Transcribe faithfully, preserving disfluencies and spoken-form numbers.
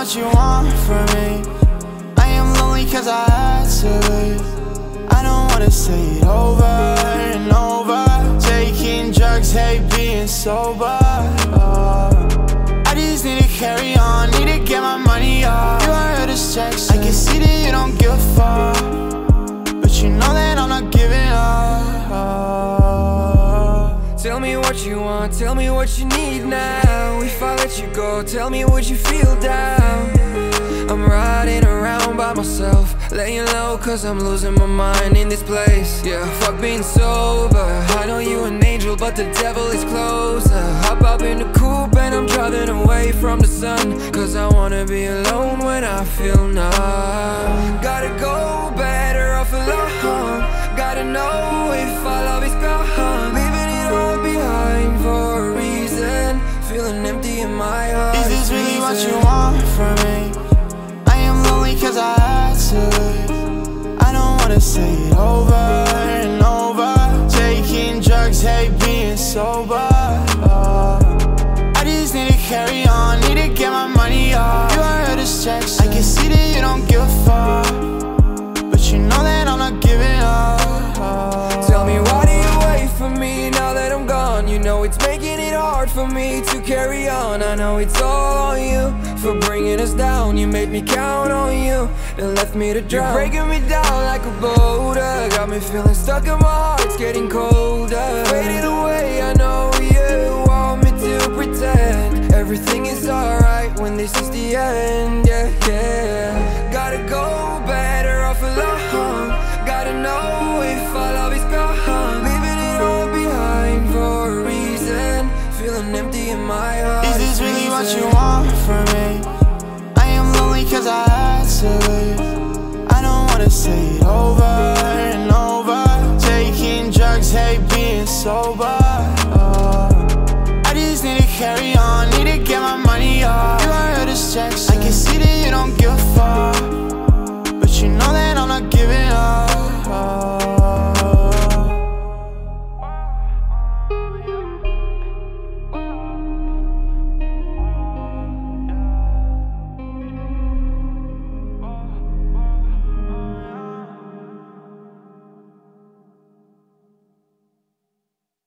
what you want from me. I am lonely cause I had to leave. I don't wanna say it over and over. Taking drugs, hate being sober. uh, I just need to carry on, need to get my money up. You heard us checks, I can see that you don't give a fuck, but you know that I'm not giving up. Tell me what you want, tell me what you need now. If I let you go, tell me would you feel down. I'm riding around by myself, laying low cause I'm losing my mind in this place. Yeah, fuck being sober. I know you an angel but the devil is closer. Hop up in the coupe and I'm driving away from the sun, cause I wanna be alone when I feel numb. Gotta go, better off alone. Gotta know if our love is gone. Leaving it all behind for a reason. Feeling empty in my heart. Is this really what you want from me? I am lonely cause I had to leave. I don't wanna say it over and over. Taking drugs, hate being sober. uh, I just need to carry on, need to get my money up. You heard us checks, I can see that you don't give a fuck, but you know that I'm not giving up. Tell me why do you wait for me now that I'm gone? You know it's making it hard for me to carry on. I know it's all on you for bringing us down. You made me count on you, then left me to drown. You're breaking me down like a boulder, got me feeling stuck in my heart, it's getting colder. Fading away, I know you want me to pretend everything is alright when this is the end. Yeah, yeah. Gotta go, better off alone. Gotta know if our love is gone. Leaving it all behind for a reason. Feeling empty in my heart. Is this really what you want from me? I am lonely cause I had to leave. I don't wanna say it over and over. Taking drugs, hate being sober. uh, I just need to carry on, need to get my money up. You heard us checks,